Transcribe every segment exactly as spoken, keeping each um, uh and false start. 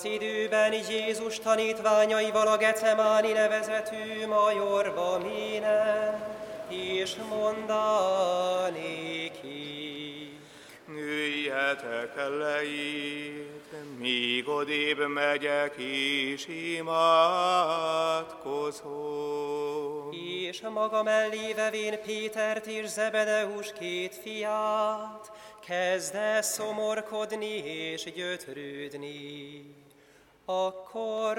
az időben Jézus tanítványaival a Gecemáni nevezetű majorba méne, és mondanéki: Üljetek le itt, míg odébb megyek és imádkozom. És maga mellé vevén Pétert és Zebedeus két fiát, kezdte szomorkodni és gyötrődni. Akkor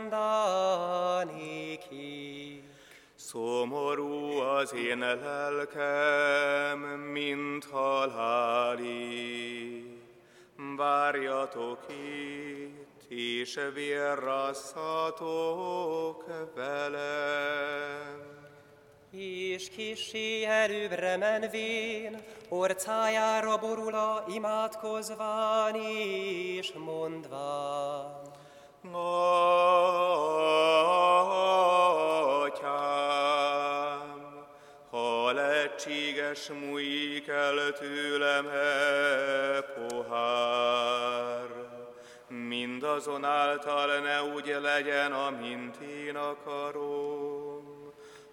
mondanéki: Szomorú az én lelkem, mint halálig. Várjatok itt, és virrasszatok velem. És kissé előbbre menvén, orcájára borula imádkozván és mondván: Atyám, ha lehetséges, múljék el tőlem e pohár, mindazonáltal ne úgy legyen, amint én akarom,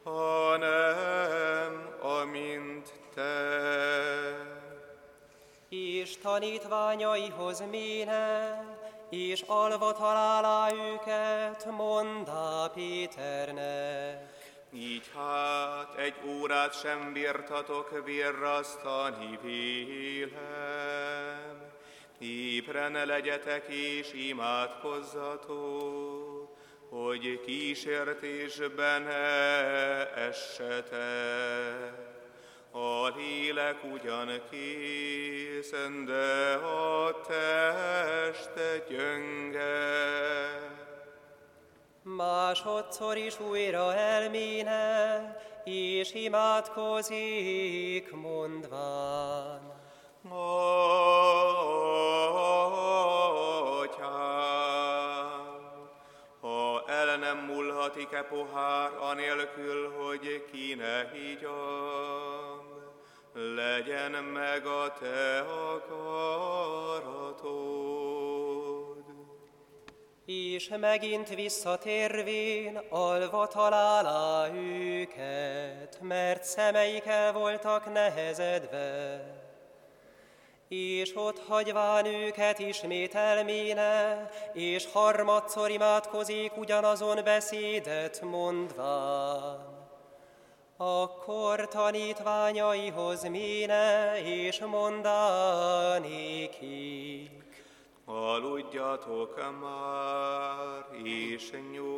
hanem amint te. És tanítványaihoz méne, és alva találá őket, mondá Péternek: Így hát egy órát sem bírtatok virrasztani vélem. Ébren legyetek és imádkozzatok, hogy kísértésben ne essetek. A lélek ugyan kész, de a test gyönge. Másodszor is újra elméne, és imádkozik, mondván: Atyám, ha el nem múlhatik-e pohár anélkül, hogy ki ne higgyam, legyen meg a te akaratod. És megint visszatérvén alva találá őket, mert szemeik el voltak nehezedve. És ott hagyván őket ismét elméne, és harmadszor imádkozik ugyanazon beszédet mondván. Akkor tanítványaihoz méne, és mondanékik: Aludjatok már, és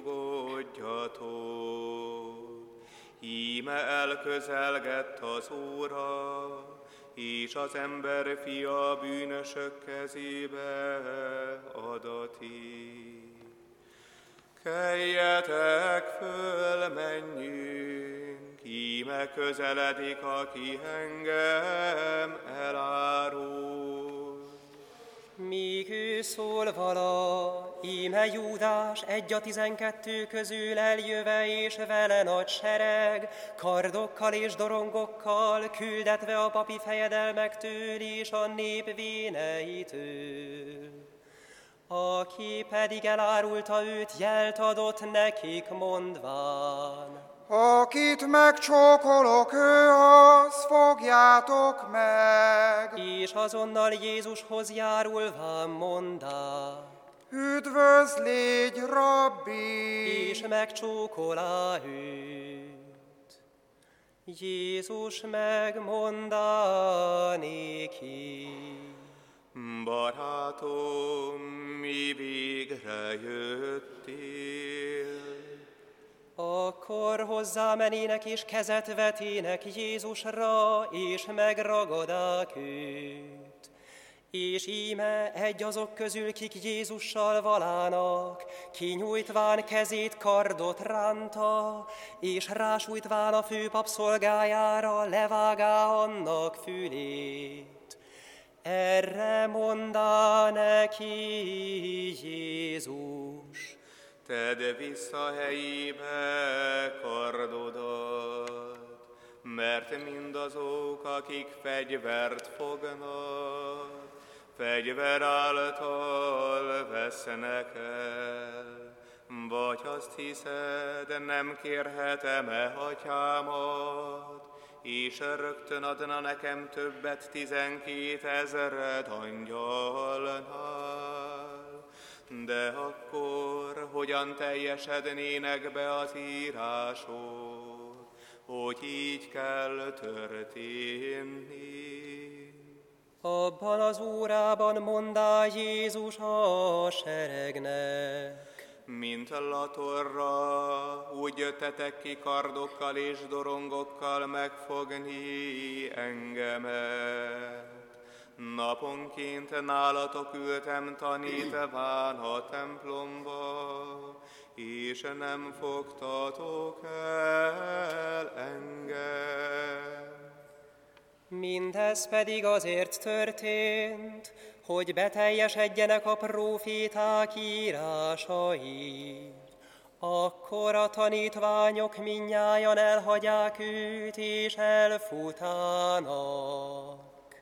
nyugodjatok. Íme elközelgett az óra, és az ember fia bűnösök kezébe adatik. Keljetek föl, menjünk, íme közeledik, aki engem elárul. Míg ő szól vala, íme Júdás egy a tizenkettő közül eljöve, és vele nagy sereg, kardokkal és dorongokkal, küldetve a papi fejedelmektől és a nép véneitől. Aki pedig elárulta őt, jelt adott nekik mondván: Akit megcsókolok, ő az, fogjátok meg. És azonnal Jézushoz járulván mondá: Üdvözl légy, Rabbi! És megcsókolá őt. Jézus megmondá néki: Barátom, mi végre jöttél. Akkor hozzámenének és kezet vetének Jézusra, és megragadák őt. És íme egy azok közül, kik Jézussal valának, kinyújtván kezét kardot ránta, és rásújtván a főpap szolgájára levágá annak fülét. Erre mondá neki Jézus: Tedd vissza helyébe kardodat, mert mindazok, akik fegyvert fognak, fegyver által vesznek el. Vagy azt hiszed, nem kérhetem-e atyámat, és rögtön adna nekem többet tizenkét ezered angyalnál. De akkor hogyan teljesednének be az írások, hogy így kell történni? Abban az órában mondá Jézus a seregnek: Mint latorra, úgy jöttetek ki kardokkal és dorongokkal megfogni engemet. Naponként nálatok ültem tanítván a templomba, és nem fogtatok el engem. Mindez pedig azért történt, hogy beteljesedjenek a próféták írásai. Akkor a tanítványok mindnyájan elhagyják őt, és elfutának.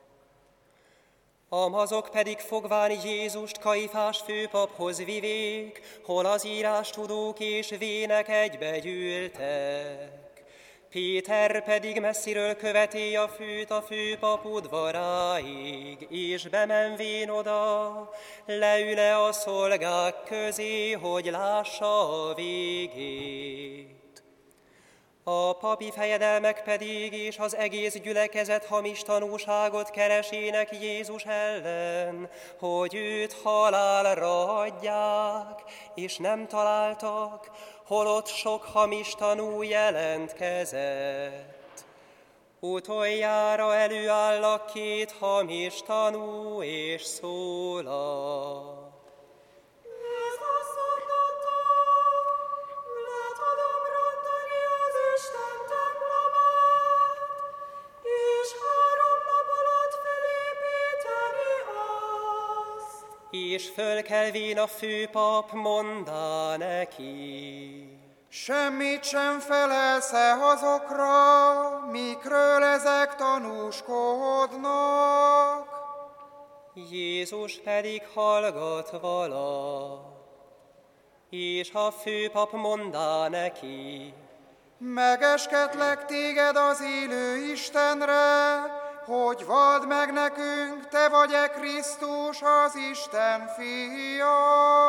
Amazok pedig fogván Jézust Kajfás főpaphoz vivék, hol az írástudók és vének egybegyűltek. Péter pedig messziről követi a főt a főpap udvaráig, és bemenvén oda, leül-e a szolgák közé, hogy lássa a végét. A papi fejedelmek pedig és az egész gyülekezet hamis tanúságot keresének Jézus ellen, hogy őt halálra adják, és nem találtak, holott sok hamis tanú jelentkezett. Utoljára előáll a két hamis tanú, és szólal: Ezt azt mondotta, le tudom rontani az Isten templomát, és három nap alatt felépíteni azt. És fölkelvén a főpap mondá neki: Semmit sem felelsz-e azokra, mikről ezek tanúskodnak? Jézus pedig hallgat vala, és a főpap mondá neki: Megeskedlek téged az élő Istenre, hogy vald meg nekünk, te vagy-e Krisztus, az Isten fia?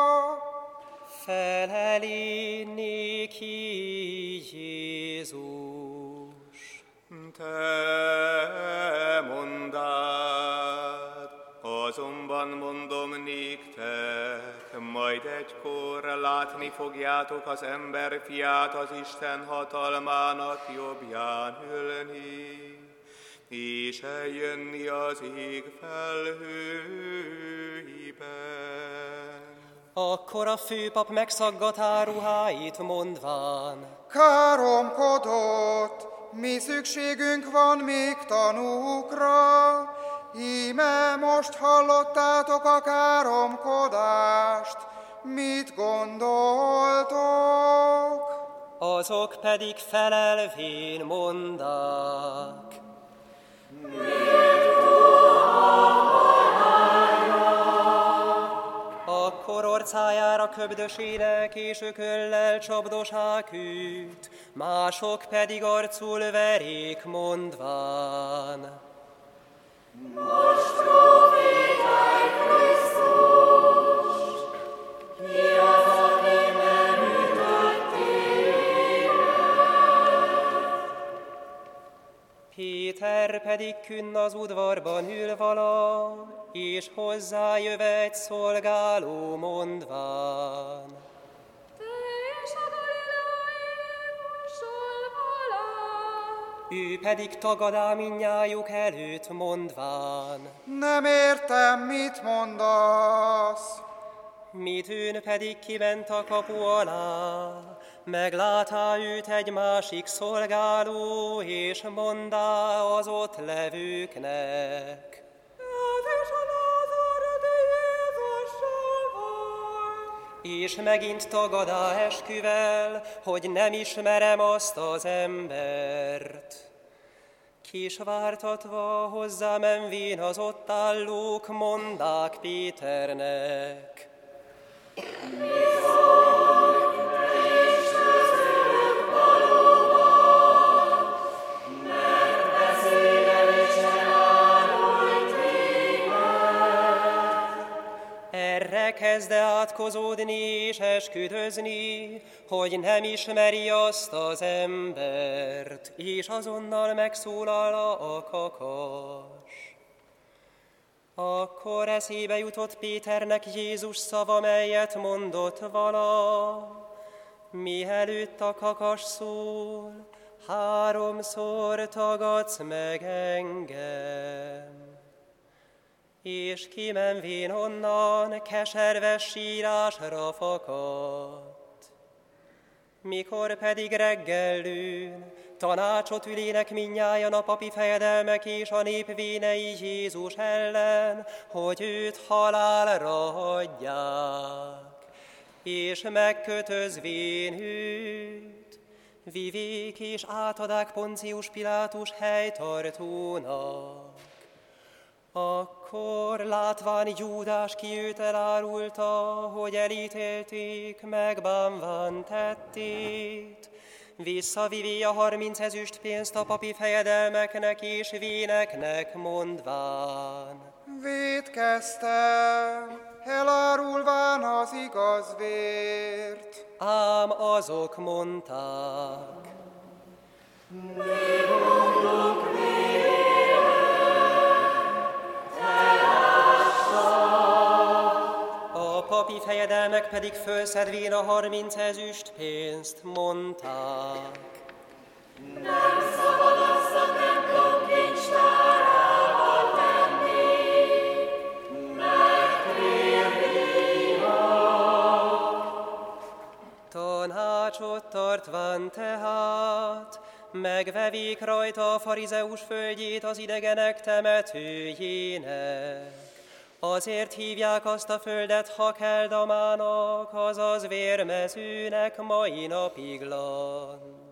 Feleli néki Jézus: Te mondád, azonban mondom néktek, majd egykor látni fogjátok az ember fiát az Isten hatalmának jobbján ülni, és eljönni az ég felhőiben. Akkor a főpap megszaggatá ruháit, mondván: Káromkodott, mi szükségünk van még tanúkra, íme most hallottátok a káromkodást, mit gondoltok? Azok pedig felelvén mondák: Akkor orcájára köbdösének, és ököllel csapdosák őt, mások pedig arcul verék, mondván: Most profétálj Krisztus, ki az, aki nem ütött téged? Péter pedig künn az udvarban ül vala, és hozzájöve egy szolgáló, mondván: Te és a galileai Jézussal valám. Ő pedig tagadá mindnyájuk előtt, mondván: Nem értem, mit mondasz. Mit ön pedig kiment a kapu alá, meglátá őt egy másik szolgáló, és mondá az ott levőknek: És megint tagadá esküvel, hogy nem ismerem azt az embert. Kis vártatva hozzá menvén az ott állók mondák Péternek. Erre kezd átkozódni és esküdözni, hogy nem ismeri azt az embert, és azonnal megszólal a kakas. Akkor eszébe jutott Péternek Jézus szava, melyet mondott vala, mielőtt a kakas szól, háromszor tagadsz meg engem. És kimenvén onnan keserves sírásra fakadt. Mikor pedig reggellőn tanácsot ülének mindnyájan a papi fejedelmek és a nép vénei Jézus ellen, hogy őt halálra hagyják, és megkötözvén őt, vivék és átadák Poncius Pilátus helytartónak. Akkor látván Júdás, ki őt elárulta, hogy elítélték, megbánván tettét, visszavivé a harminc ezüst pénzt a papi fejedelmeknek és véneknek mondván. Vétkeztem, elárulván az igaz vért. Ám azok mondták. Mi mondunk vére, a papi fejedelmek pedig fölszedvén a harminc ezüst pénzt mondták. Nem szabad azt a templom kincstárába tenni, mert vérdíjak. Tanácsot tartván tehát, megvevék rajta a farizeus földjét az idegenek temetőjének. Azért hívják azt a földet Hakeldamának, azaz vérmezőnek mai napiglan.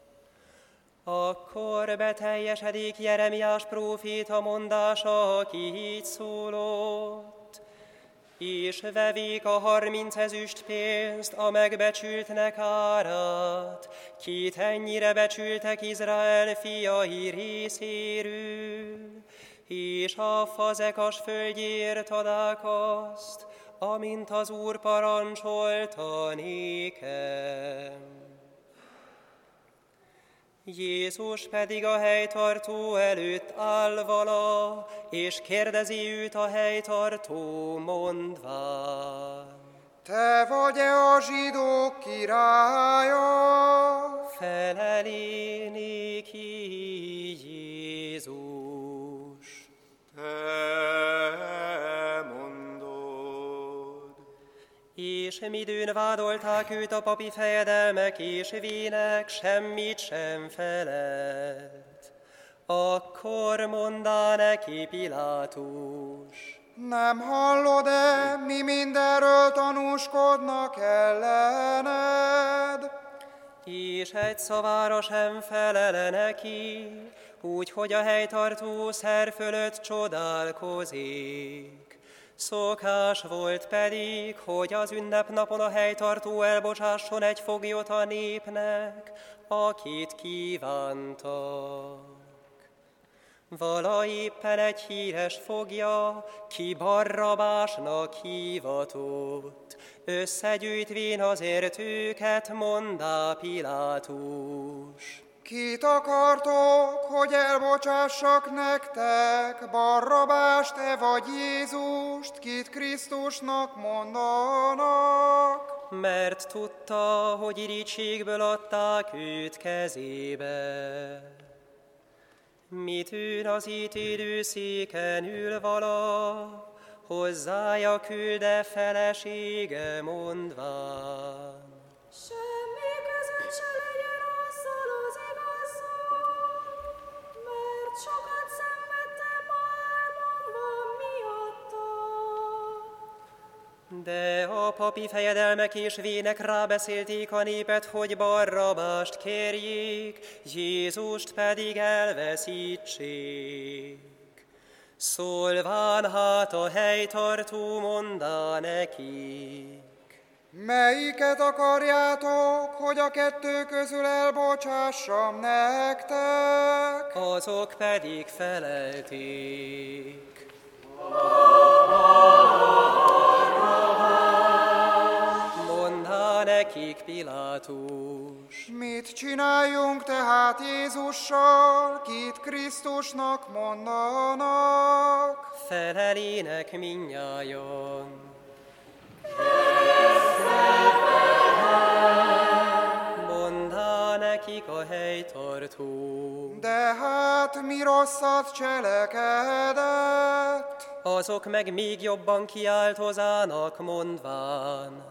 Akkor beteljesedik Jeremiás próféta mondása, aki így szólott, és vevék a harminc ezüst pénzt, a megbecsültnek árát, két ennyire becsültek Izrael fiai részéről, és a Fazekas földjért adák azt, amint az Úr parancsolta nékem. Jézus pedig a helytartó előtt áll vala, és kérdezi őt a helytartó mondván. Te vagy-e a zsidók királya? Feleli néki Jézus. Te mondod. És midőn vádolták őt a papi fejedelmek és vének, semmit sem felelt. Akkor mondá neki Pilátus. Nem hallod-e, mi mindenről tanúskodnak ellened? És egy szavára sem felele neki, úgy, hogy a helytartó szer fölött csodálkozik. Szokás volt pedig, hogy az ünnepnapon a helytartó elbocsásson egy foglyot a népnek, akit kívántak. Vala éppen egy híres fogja, ki Barrabásnak hívatott, összegyűjtvén azért őket mondá Pilátus. Kit akartok, hogy elbocsássak nektek, Barrabást-e vagy Jézust, kit Krisztusnak mondanak? Mert tudta, hogy irítségből adták őt kezébe. Mit űn az ítélőszéken ül vala, hozzája külde felesége mondván. Semmi között se legyen azzal az igazzal, mert sokat szenvedtem ma álmomban miatta. De a papi fejedelmek és vének rábeszélték a népet, hogy Barrabást kérjék, Jézust pedig elveszítsék. Szólván hát a helytartó mondá nekik: melyiket akarjátok, hogy a kettő közül elbocsássam nektek? Azok pedig felelték: mondá nekik Pilátus: mit csináljunk tehát Jézussal, kit Krisztusnak mondanak? Felelének mindnyájan: mondá nekik a helytartó: de hát mi rosszat cselekedett? Azok meg még jobban kiáltozának, mondván: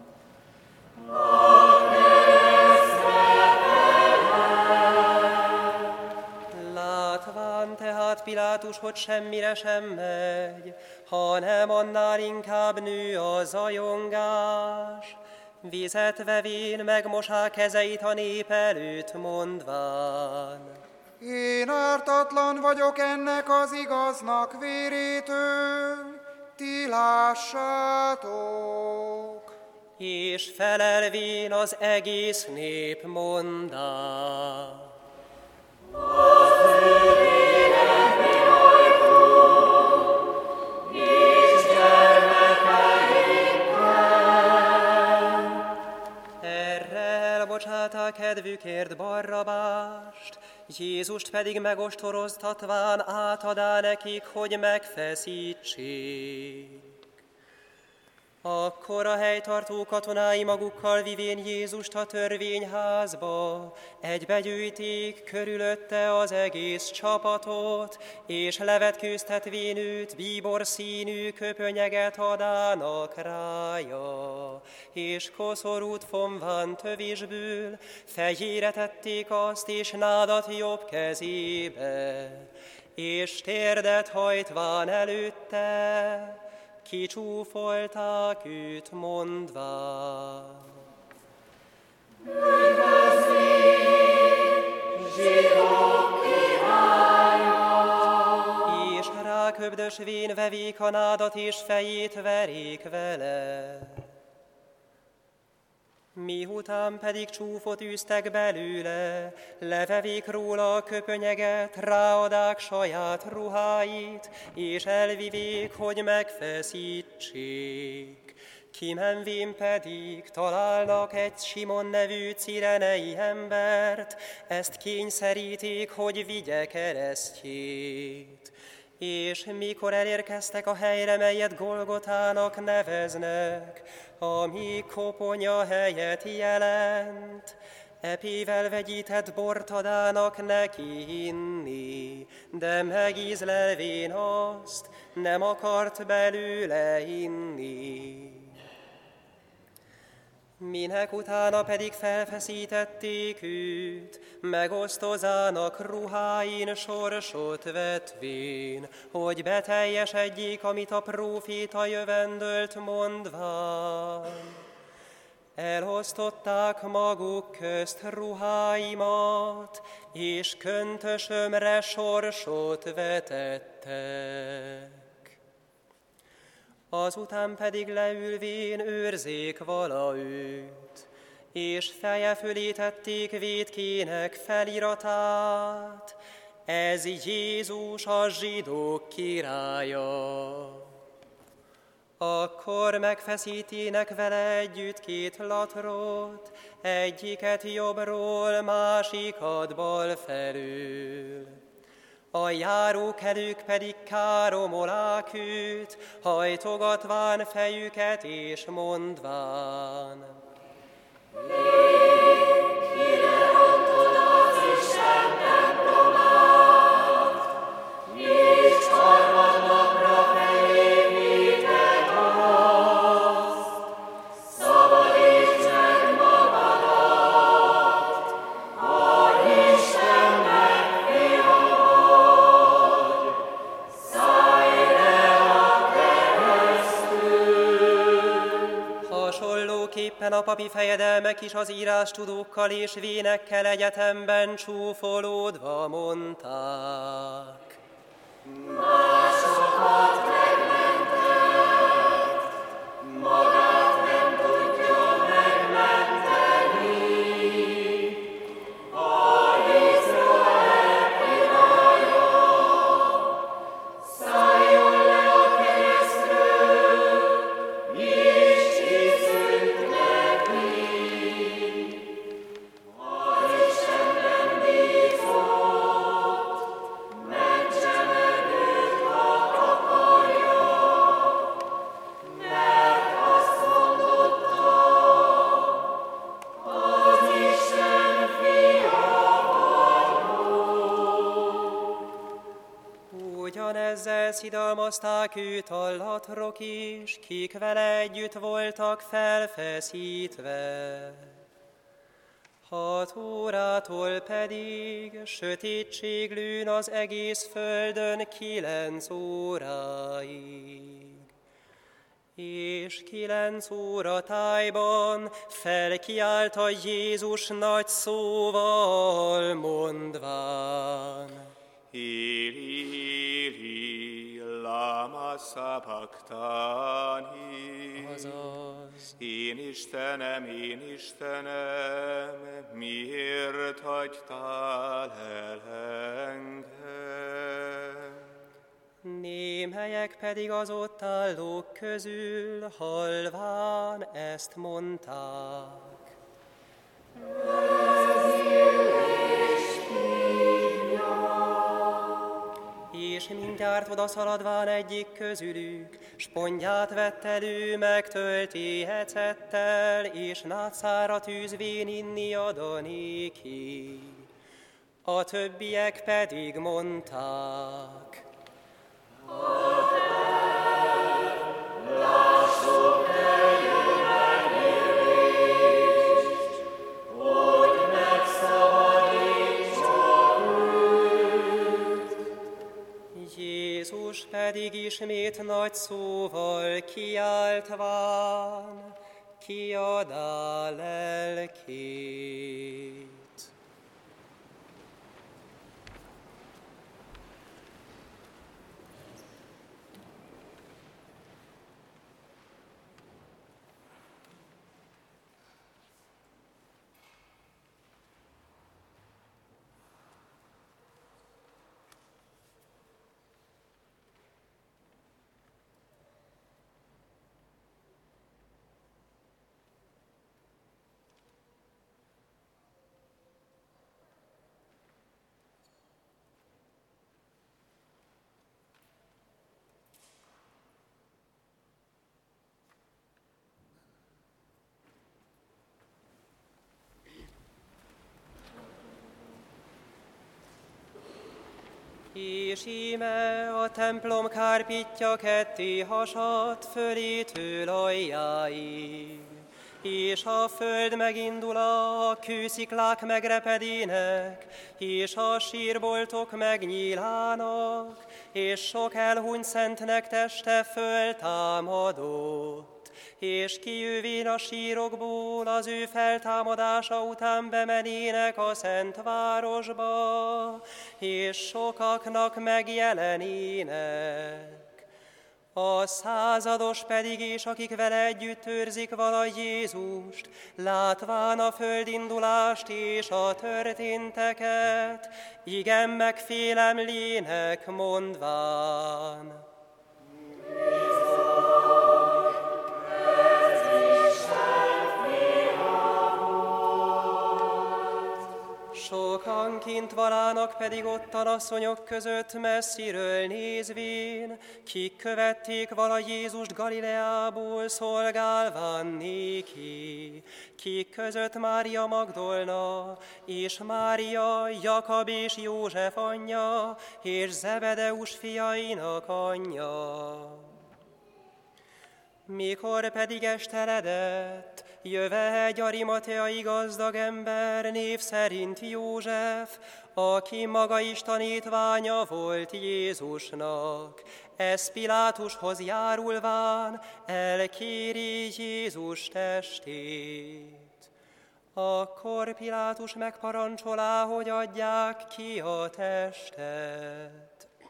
látván tehát Pilátus, hogy semmire sem megy, hanem annál inkább nő a zajongás, vizet vevén megmosá kezeit a nép előtt, mondván: én ártatlan vagyok ennek az igaznak vérétől, ti lássátok. És felelvén az egész nép mondá: erre elbocsáták kedvükért Barrabást, Jézust pedig megostoroztatván átadá nekik, hogy megfeszítsék. Akkor a helytartó katonái magukkal vivén Jézust a törvényházba, egybegyűjték körülötte az egész csapatot, és levetkőztetvén őt bíbor színű köpönyeget adának rája, és koszorút fonván tövisből fejére tették azt, és nádat jobb kezébe, és térdet hajtván előtte, kicsúfolták őt mondván: és ráköbdösvén vevék a nádat, és fejét verék vele. Miután pedig csúfot űztek belőle, levevék róla a köpönyeget, ráadák saját ruháit, és elvivék, hogy megfeszítsék. Kimenvén pedig találnak egy Simon nevű cirenei embert, ezt kényszeríték, hogy vigye keresztjét. És mikor elérkeztek a helyre, melyet Golgotának neveznek, ami koponya helyet jelent, epével vegyített bort adának neki inni, de megízlelvén azt nem akart belőle inni. Minek utána pedig felfeszítették őt, megosztozának ruháin sorsot vetvén, hogy beteljesedjék, amit a próféta jövendölt mondván. Elosztották maguk közt ruháimat, és köntösömre sorsot vetettek. Azután pedig leülvén őrzék vala őt, és feje fölé tették vétkének feliratát: ez Jézus a zsidók királya. Akkor megfeszítének vele együtt két latrot, egyiket jobbról, másikat bal felül. A járókelők pedig káromolák őt, hajtogatván fejüket és mondván: éppen a papi fejedelmek is az írástudókkal és vénekkel egyetemben csúfolódva mondták. Másokat megmentett, magát nem tudja megmenteni. A Izrael királya, szálljon le a keresztről, és hiszünk neki. Az Istenben bízott, mentse meg őt, ha akarja, mert azt mondotta, az Isten fia vagyok. Ugyanezzel szidalmazták őt a latrok is, kik vele együtt voltak felfeszítve. Hat órától pedig sötétség lőn az egész földön kilenc óráig. És kilenc óra tájban felkiálta Jézus nagy szóval mondván. Éli, Éli, lama sabachthani. Azaz, Én Istenem, én Istenem, miért hagytál el engem? némelyek pedig az ott állók közül halván ezt mondták. És mindjárt odaszaladván egyik közülük, spondját vett elő, megtölti ecettel, és nátszára tűzvén inni ada néki. A többiek pedig mondták. Jézus pedig ismét nagy szóval kiáltván, kiadá lelkét. És íme a templom kárpítja ketté hasadt fölétől aljáig, és a föld megindul, a kősziklák megrepedének, és a sírboltok megnyílának, és sok elhunyt szentnek teste föltámadott. És kijövén a sírokból az ő feltámadása után bemenének a szent városba, és sokaknak megjelenének. A százados pedig és akik vele együtt őrzik vala Jézust, látván a földindulást és a történteket, igen megfélemlének mondván. Sokan kint valának pedig ottan asszonyok között messziről nézvén, kik követték vala Jézust Galileából szolgálván néki, kik között Mária Magdolna, és Mária, Jakab és József anyja, és Zebedeus fiainak anyja. Mikor pedig esteledett, jöve egy arimateai gazdag ember, név szerint József, aki maga is tanítványa volt Jézusnak. Ez Pilátushoz járulván elkéri Jézus testét. Akkor Pilátus megparancsolá, hogy adják ki a testet.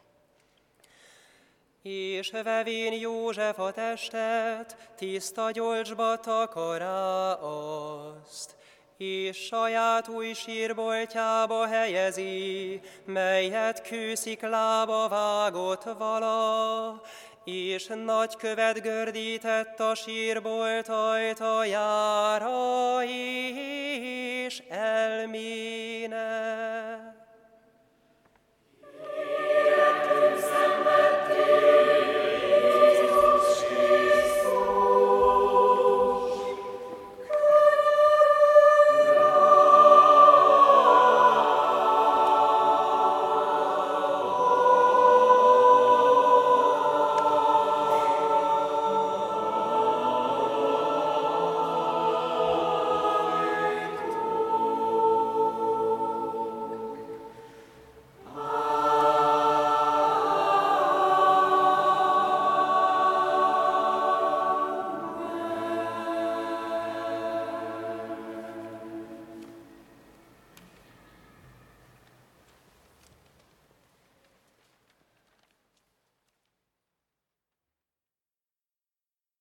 És vevén József a testet, tiszta gyolcsba takará azt, és saját új sírboltjába helyezi, melyet kősziklába vágott vala, és nagy követ gördített a sírbolt ajtajára, és elméne.